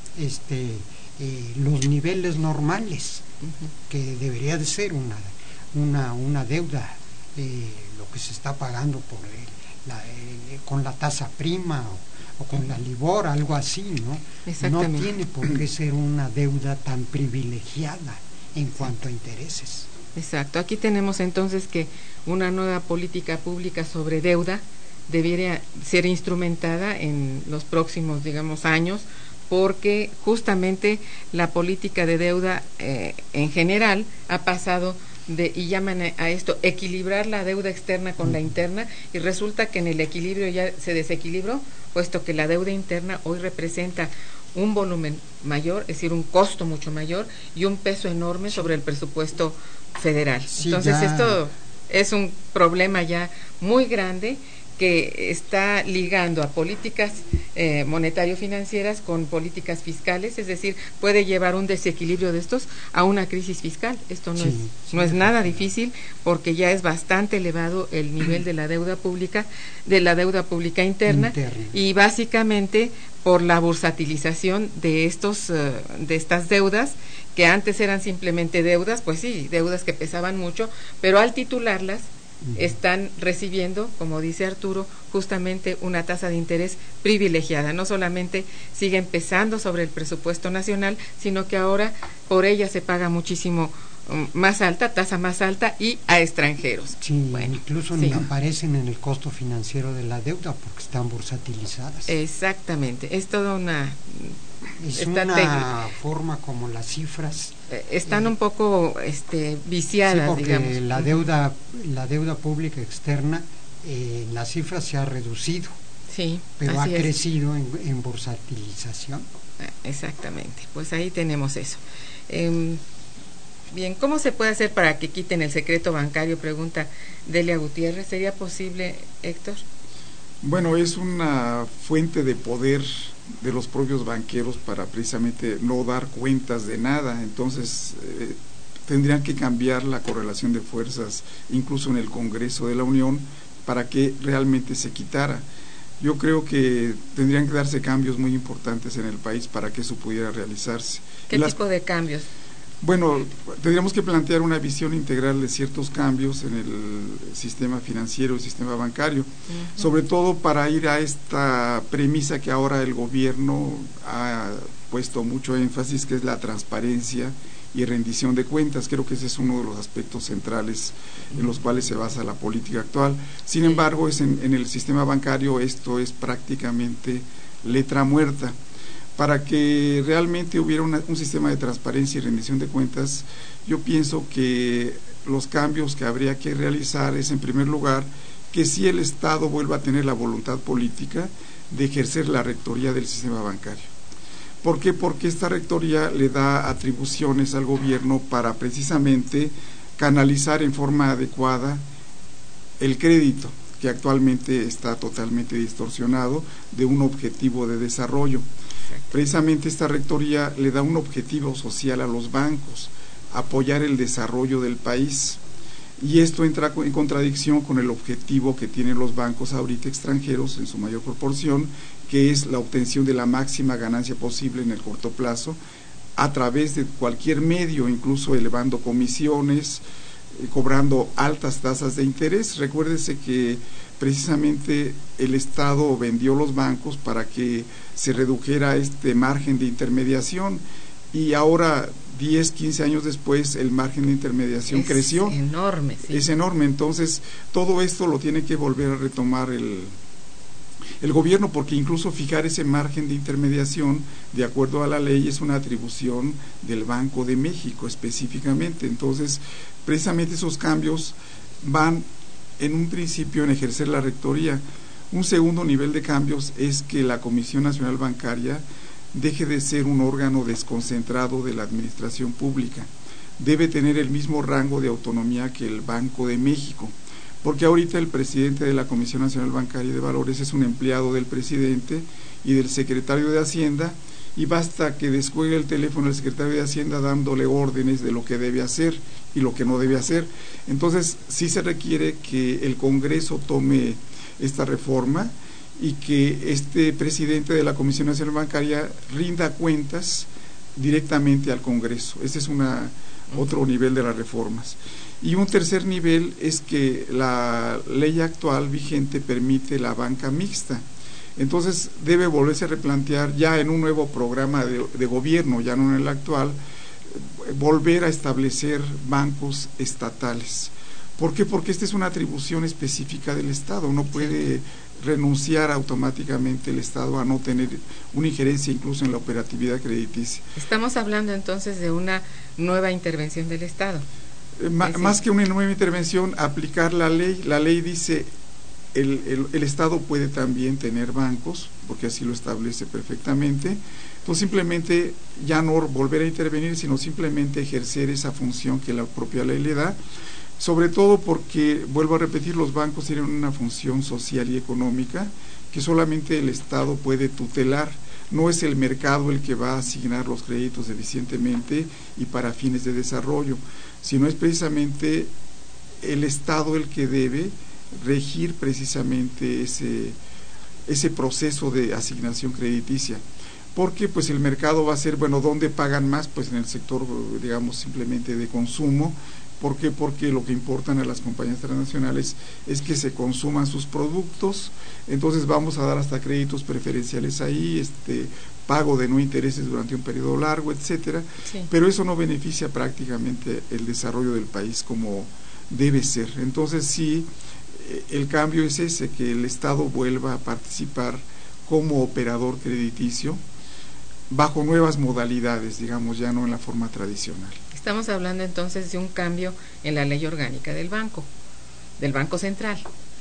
niveles normales, que debería de ser una deuda, lo que se está pagando con la tasa prima o con la LIBOR, algo así, ¿no? No tiene por qué ser una deuda tan privilegiada en cuanto a intereses. Exacto. Aquí tenemos entonces que una nueva política pública sobre deuda debería ser instrumentada en los próximos, digamos, años, porque justamente la política de deuda en general ha pasado y llaman a esto equilibrar la deuda externa con la interna, y resulta que en el equilibrio ya se desequilibró, puesto que la deuda interna hoy representa un volumen mayor, es decir, un costo mucho mayor y un peso enorme sobre el presupuesto federal. Sí, entonces esto es un problema ya muy grande, que está ligando a políticas monetario-financieras con políticas fiscales, es decir, puede llevar un desequilibrio de estos a una crisis fiscal. Esto no es nada difícil, porque ya es bastante elevado el nivel de la deuda pública interna, y básicamente por la bursatilización de estas deudas, que antes eran simplemente deudas, pues sí, deudas que pesaban mucho, pero al titularlas están recibiendo, como dice Arturo, justamente una tasa de interés privilegiada. No solamente siguen pesando sobre el presupuesto nacional, sino que ahora por ella se paga muchísimo más alta, tasa más alta, y a extranjeros. Sí, bueno, incluso ni aparecen en el costo financiero de la deuda porque están bursatilizadas. Exactamente, es toda una... Es una forma como las cifras están un poco viciadas, porque digamos. La deuda pública externa, la cifra se ha reducido, pero ha crecido en bursatilización. Exactamente, pues ahí tenemos eso. Bien, ¿cómo se puede hacer para que quiten el secreto bancario? Pregunta Delia Gutiérrez. ¿Sería posible, Héctor? Bueno, es una fuente de poder de los propios banqueros para precisamente no dar cuentas de nada. Entonces tendrían que cambiar la correlación de fuerzas incluso en el Congreso de la Unión para que realmente se quitara. Yo creo que tendrían que darse cambios muy importantes en el país para que eso pudiera realizarse. ¿Qué tipo de cambios? Bueno, tendríamos que plantear una visión integral de ciertos cambios en el sistema financiero, el sistema bancario, sobre todo para ir a esta premisa que ahora el gobierno ha puesto mucho énfasis, que es la transparencia y rendición de cuentas. Creo que ese es uno de los aspectos centrales en los cuales se basa la política actual. Sin embargo, en el sistema bancario esto es prácticamente letra muerta. Para que realmente hubiera un sistema de transparencia y rendición de cuentas, yo pienso que los cambios que habría que realizar es, en primer lugar, que si el Estado vuelva a tener la voluntad política de ejercer la rectoría del sistema bancario. ¿Por qué? Porque esta rectoría le da atribuciones al gobierno para precisamente canalizar en forma adecuada el crédito, que actualmente está totalmente distorsionado de un objetivo de desarrollo. Precisamente esta rectoría le da un objetivo social a los bancos, apoyar el desarrollo del país, y esto entra en contradicción con el objetivo que tienen los bancos ahorita extranjeros en su mayor proporción, que es la obtención de la máxima ganancia posible en el corto plazo a través de cualquier medio, incluso elevando comisiones, cobrando altas tasas de interés. Recuérdese que precisamente el Estado vendió los bancos para que se redujera este margen de intermediación, y ahora 10, 15 años después el margen de intermediación creció. Es enorme, sí. Es enorme. Entonces todo esto lo tiene que volver a retomar el gobierno, porque incluso fijar ese margen de intermediación de acuerdo a la ley es una atribución del Banco de México específicamente. Entonces, precisamente esos cambios van en un principio en ejercer la rectoría. Un segundo nivel de cambios es que la Comisión Nacional Bancaria deje de ser un órgano desconcentrado de la administración pública. Debe tener el mismo rango de autonomía que el Banco de México, porque ahorita el presidente de la Comisión Nacional Bancaria y de Valores es un empleado del presidente y del secretario de Hacienda, y basta que descuelgue el teléfono el secretario de Hacienda dándole órdenes de lo que debe hacer y lo que no debe hacer. Entonces sí se requiere que el Congreso tome esta reforma y que este presidente de la Comisión Nacional Bancaria rinda cuentas directamente al Congreso. Este es otro nivel de las reformas. Y un tercer nivel es que la ley actual vigente permite la banca mixta. Entonces debe volverse a replantear ya en un nuevo programa de gobierno, ya no en el actual, volver a establecer bancos estatales. ¿Por qué? Porque esta es una atribución específica del Estado. No puede renunciar automáticamente el Estado a no tener una injerencia incluso en la operatividad crediticia. Estamos hablando entonces de una nueva intervención del Estado. Más que una nueva intervención, aplicar la ley. La ley dice el Estado puede también tener bancos, porque así lo establece perfectamente. Entonces simplemente ya no volver a intervenir, sino simplemente ejercer esa función que la propia ley le da, sobre todo porque, vuelvo a repetir, los bancos tienen una función social y económica que solamente el Estado puede tutelar. No es el mercado el que va a asignar los créditos eficientemente y para fines de desarrollo, sino es precisamente el Estado el que debe regir precisamente ese proceso de asignación crediticia, porque pues el mercado va a ser, bueno, ¿dónde pagan más? Pues en el sector, digamos, simplemente de consumo. ¿Por qué? Porque lo que importan a las compañías transnacionales es que se consuman sus productos. Entonces vamos a dar hasta créditos preferenciales ahí, pago de no intereses durante un periodo largo, etcétera. Sí. Pero eso no beneficia prácticamente el desarrollo del país como debe ser. Entonces sí, el cambio es ese, que el Estado vuelva a participar como operador crediticio bajo nuevas modalidades, digamos, ya no en la forma tradicional. Estamos hablando entonces de un cambio en la ley orgánica del Banco Central,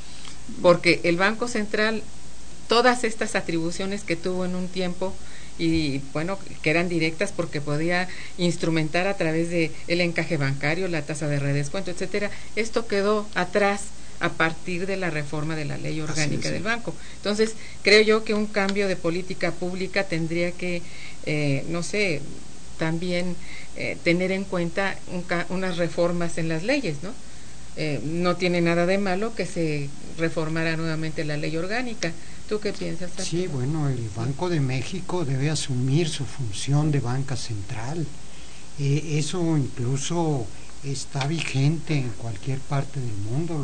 porque el Banco Central, todas estas atribuciones que tuvo en un tiempo, y bueno, que eran directas porque podía instrumentar a través de el encaje bancario, la tasa de redescuento, etcétera, esto quedó atrás a partir de la reforma de la ley orgánica del banco. Entonces, creo yo que un cambio de política pública tendría que, también tener en cuenta unas reformas en las leyes, ¿no? No tiene nada de malo que se reformara nuevamente la ley orgánica. ¿Tú qué piensas, Arturo? Sí, bueno, el Banco de México debe asumir su función de banca central. Eso incluso está vigente en cualquier parte del mundo.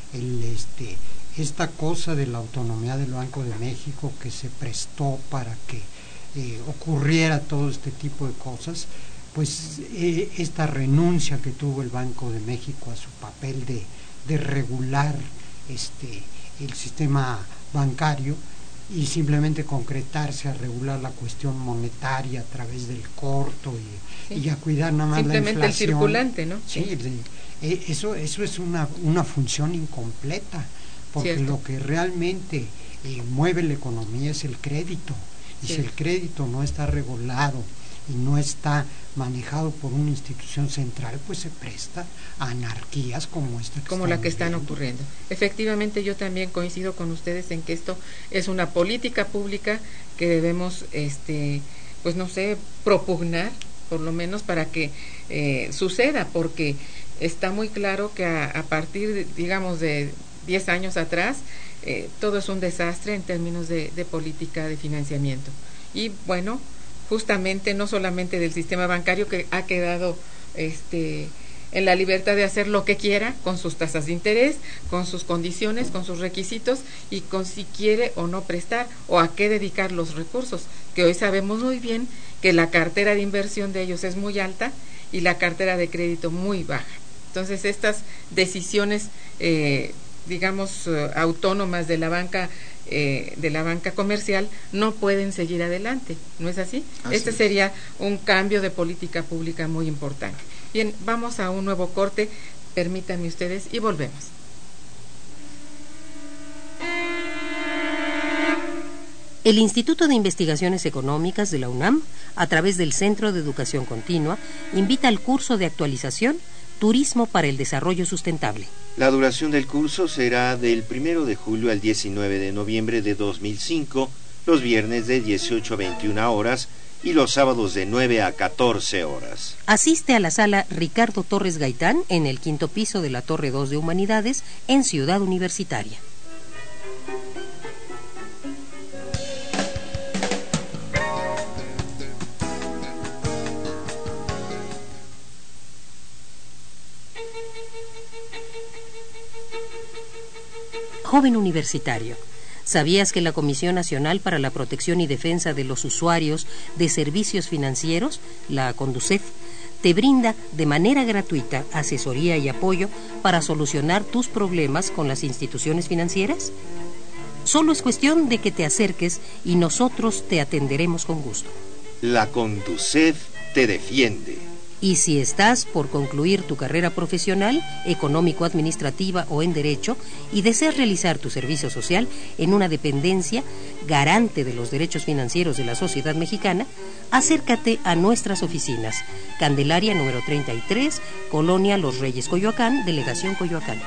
Esta cosa de la autonomía del Banco de México que se prestó para que ocurriera todo este tipo de cosas, pues esta renuncia que tuvo el Banco de México a su papel de regular el sistema bancario y simplemente concretarse a regular la cuestión monetaria a través del corto y a cuidar nada más simplemente la inflación. El circulante, ¿no? Sí, eso es una función incompleta, porque lo que realmente mueve la economía es el crédito, y si el crédito no está regulado y no está manejado por una institución central, pues se presta a anarquías como esta como la que están ocurriendo. Efectivamente, yo también coincido con ustedes en que esto es una política pública que debemos propugnar, por lo menos para que suceda, porque está muy claro que a partir de 10 años atrás, todo es un desastre en términos de política de financiamiento. Y bueno, justamente no solamente del sistema bancario, que ha quedado en la libertad de hacer lo que quiera con sus tasas de interés, con sus condiciones, con sus requisitos, y con si quiere o no prestar o a qué dedicar los recursos, que hoy sabemos muy bien que la cartera de inversión de ellos es muy alta y la cartera de crédito muy baja. Entonces estas decisiones autónomas de la banca de la banca comercial no pueden seguir adelante, ¿no es así? Así es. Sería un cambio de política pública muy importante. Bien, vamos a un nuevo corte, permítanme ustedes y volvemos. El Instituto de Investigaciones Económicas de la UNAM, a través del Centro de Educación Continua, invita al curso de actualización Turismo para el Desarrollo Sustentable. La duración del curso será del 1 de julio al 19 de noviembre de 2005, los viernes de 18 a 21 horas y los sábados de 9 a 14 horas. Asiste a la sala Ricardo Torres Gaitán en el 5º piso de la Torre 2 de Humanidades en Ciudad Universitaria. Joven universitario, ¿sabías que la Comisión Nacional para la Protección y Defensa de los Usuarios de Servicios Financieros, la CONDUCEF, te brinda de manera gratuita asesoría y apoyo para solucionar tus problemas con las instituciones financieras? Solo es cuestión de que te acerques y nosotros te atenderemos con gusto. La CONDUCEF te defiende. Y si estás por concluir tu carrera profesional, económico-administrativa o en Derecho, y deseas realizar tu servicio social en una dependencia garante de los derechos financieros de la sociedad mexicana, acércate a nuestras oficinas. Candelaria número 33, Colonia Los Reyes, Coyoacán, Delegación Coyoacán.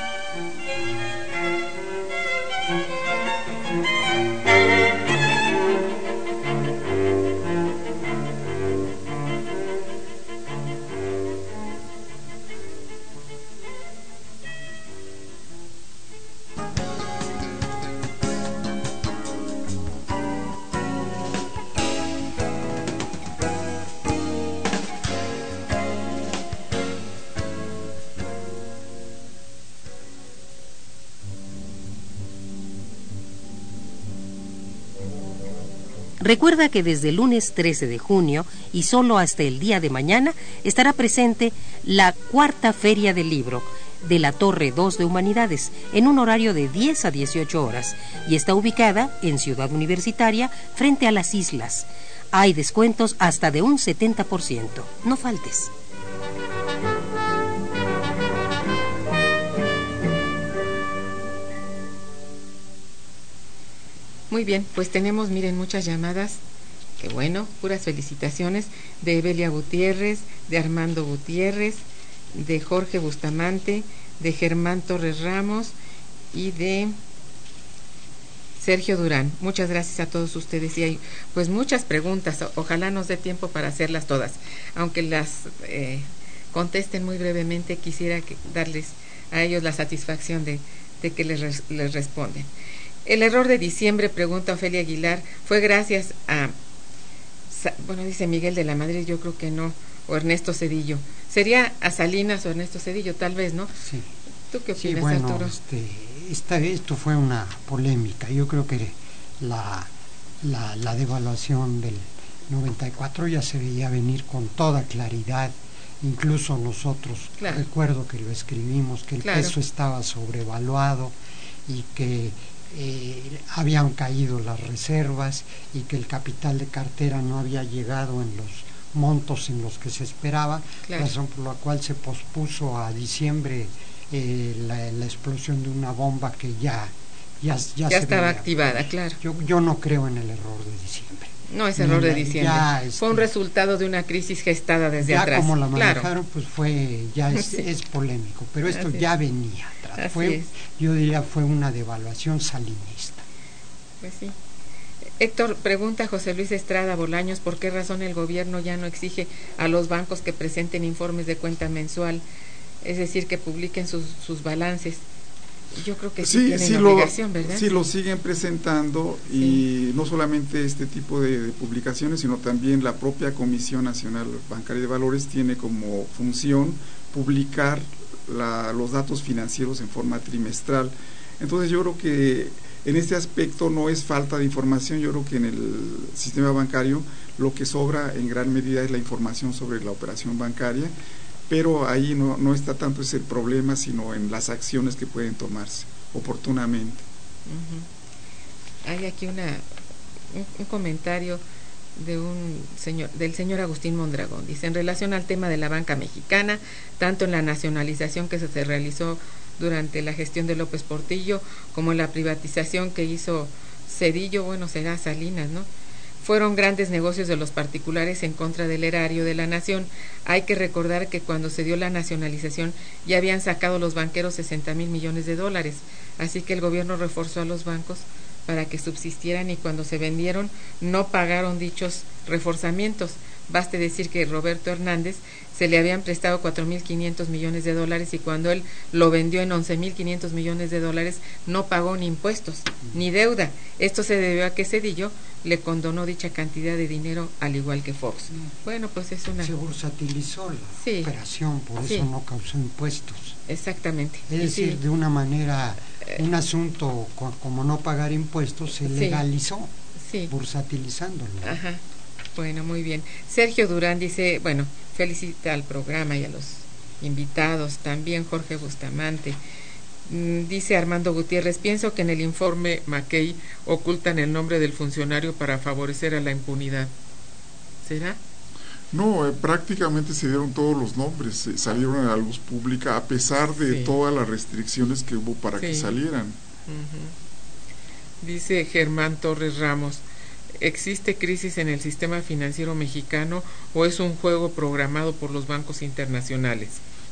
Recuerda que desde el lunes 13 de junio y solo hasta el día de mañana estará presente la 4ª Feria del Libro de la Torre 2 de Humanidades en un horario de 10 a 18 horas y está ubicada en Ciudad Universitaria frente a las islas. Hay descuentos hasta de un 70%. No faltes. Muy bien, pues tenemos, miren, muchas llamadas. Qué bueno, puras felicitaciones de Evelia Gutiérrez, de Armando Gutiérrez, de Jorge Bustamante, de Germán Torres Ramos y de Sergio Durán. Muchas gracias a todos ustedes y hay pues muchas preguntas. Ojalá nos dé tiempo para hacerlas todas. Aunque las contesten muy brevemente, quisiera darles a ellos la satisfacción de que les responden. El error de diciembre, pregunta Ofelia Aguilar, fue gracias a, bueno, dice Miguel de la Madrid, yo creo que no, o Ernesto Cedillo. Sería a Salinas o Ernesto Cedillo, tal vez, ¿no? Sí. ¿Tú qué opinas, sí, bueno, Arturo? Esto fue una polémica. Yo creo que la devaluación del 94 ya se veía venir con toda claridad. Incluso nosotros, claro, recuerdo que lo escribimos, que el peso estaba sobrevaluado y que habían caído las reservas y que el capital de cartera no había llegado en los montos en los que se esperaba, razón por la cual se pospuso a diciembre la explosión de una bomba que ya estaba activada, claro. Yo no creo en el error de diciembre. No es error de diciembre, fue un resultado de una crisis gestada desde atrás. Ya como la manejaron, pues es polémico, pero esto ya venía atrás. Yo diría fue una devaluación salinista. Pues sí. Héctor, pregunta José Luis Estrada Bolaños, ¿por qué razón el gobierno ya no exige a los bancos que presenten informes de cuenta mensual? Es decir, que publiquen sus balances. Yo creo que sí tienen obligación, ¿verdad? Sí, lo siguen presentando y no solamente este tipo de publicaciones, sino también la propia Comisión Nacional Bancaria de Valores tiene como función publicar los datos financieros en forma trimestral. Entonces yo creo que en este aspecto no es falta de información, yo creo que en el sistema bancario lo que sobra en gran medida es la información sobre la operación bancaria, pero ahí no está tanto ese problema, sino en las acciones que pueden tomarse oportunamente. hay aquí un comentario del señor Agustín Mondragón. Dice, en relación al tema de la banca mexicana, tanto en la nacionalización que se realizó durante la gestión de López Portillo, como en la privatización que hizo Cedillo, bueno, será Salinas, ¿no? Fueron grandes negocios de los particulares en contra del erario de la nación. Hay que recordar que cuando se dio la nacionalización ya habían sacado los banqueros 60,000 millones de dólares, así que el gobierno reforzó a los bancos para que subsistieran, y cuando se vendieron no pagaron dichos reforzamientos. Baste decir que Roberto Hernández se le habían prestado 4,500 millones de dólares, y cuando él lo vendió en 11,500 millones de dólares no pagó ni impuestos ni deuda. Esto se debió a que Cedillo le condonó dicha cantidad de dinero, al igual que Fox. Bueno, pues es una... Se bursatilizó la operación, por eso no causó impuestos. Exactamente. Es decir, de una manera, un asunto como no pagar impuestos se legalizó, bursatilizándolo. Ajá. Bueno, muy bien. Sergio Durán dice, bueno, felicita al programa y a los invitados, también Jorge Bustamante. Dice Armando Gutiérrez, pienso que en el informe Mackey ocultan el nombre del funcionario para favorecer a la impunidad. ¿Será? No, prácticamente se dieron todos los nombres, salieron a la luz pública a pesar de todas las restricciones que hubo para que salieran. Dice Germán Torres Ramos, ¿existe crisis en el sistema financiero mexicano o es un juego programado por los bancos internacionales?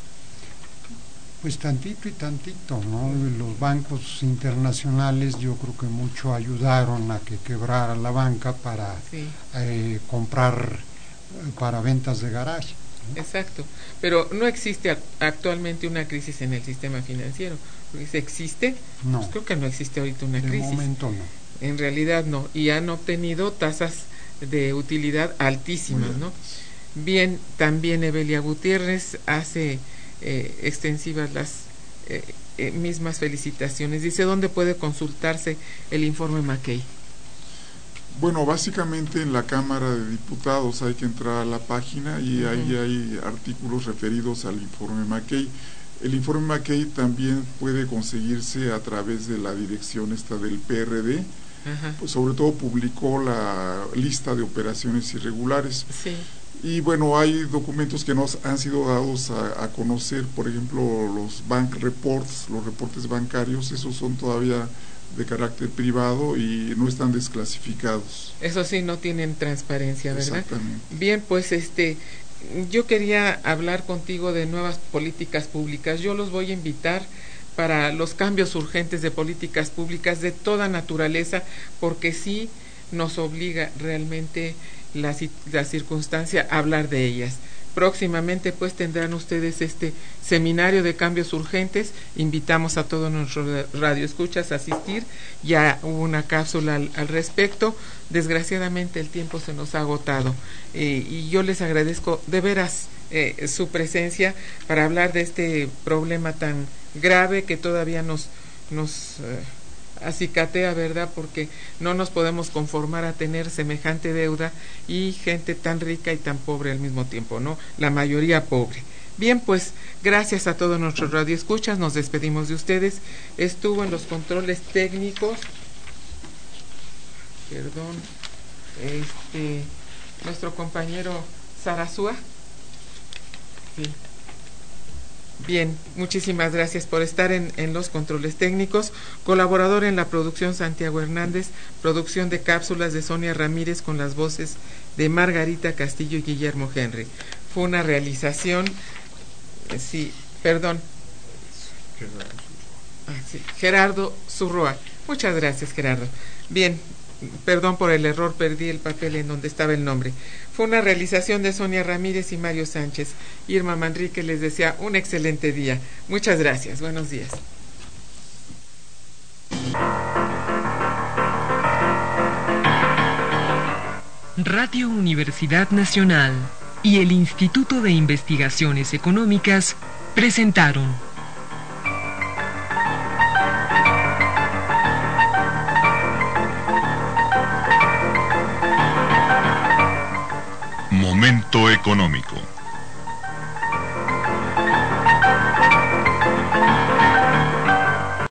Pues tantito y tantito, ¿no? Los bancos internacionales yo creo que mucho ayudaron a que quebrara la banca para comprar para ventas de garage, ¿no? Exacto, pero no existe actualmente una crisis en el sistema financiero. ¿Existe? No. Pues creo que no existe ahorita una crisis. De momento no. En realidad no, y han obtenido tasas de utilidad altísimas, ¿no? Bien, también Evelia Gutiérrez hace extensivas las mismas felicitaciones. Dice, ¿dónde puede consultarse el informe Mackey? Bueno, básicamente en la Cámara de Diputados hay que entrar a la página y ahí hay artículos referidos al informe Mackey. El informe Mackey también puede conseguirse a través de la dirección del PRD. Pues sobre todo publicó la lista de operaciones irregulares. Y bueno, hay documentos que nos han sido dados a conocer, por ejemplo, los bank reports, los reportes bancarios, esos son todavía de carácter privado y no están desclasificados. Eso sí, no tienen transparencia, ¿verdad? Exactamente. Bien, pues yo quería hablar contigo de nuevas políticas públicas. Yo los voy a invitar para los cambios urgentes de políticas públicas de toda naturaleza, porque sí nos obliga realmente la circunstancia a hablar de ellas. Próximamente pues tendrán ustedes este seminario de cambios urgentes. Invitamos a todos nuestros radioescuchas a asistir. Ya hubo una cápsula al respecto. Desgraciadamente el tiempo se nos ha agotado, y yo les agradezco de veras su presencia para hablar de este problema tan grave que todavía nos acicatea, ¿verdad? Porque no nos podemos conformar a tener semejante deuda y gente tan rica y tan pobre al mismo tiempo, ¿no? La mayoría pobre. Bien, pues gracias a todos nuestros radioescuchas, nos despedimos de ustedes. Estuvo en los controles técnicos, nuestro compañero Sarasúa. Sí. Bien, muchísimas gracias por estar en los controles técnicos. Colaborador en la producción Santiago Hernández, producción de cápsulas de Sonia Ramírez con las voces de Margarita Castillo y Guillermo Henry. Fue una realización, Gerardo Zurroa. Muchas gracias, Gerardo. Bien, perdón por el error, perdí el papel en donde estaba el nombre. Fue una realización de Sonia Ramírez y Mario Sánchez. Irma Manrique les desea un excelente día. Muchas gracias. Buenos días. Radio Universidad Nacional y el Instituto de Investigaciones Económicas presentaron Momento económico.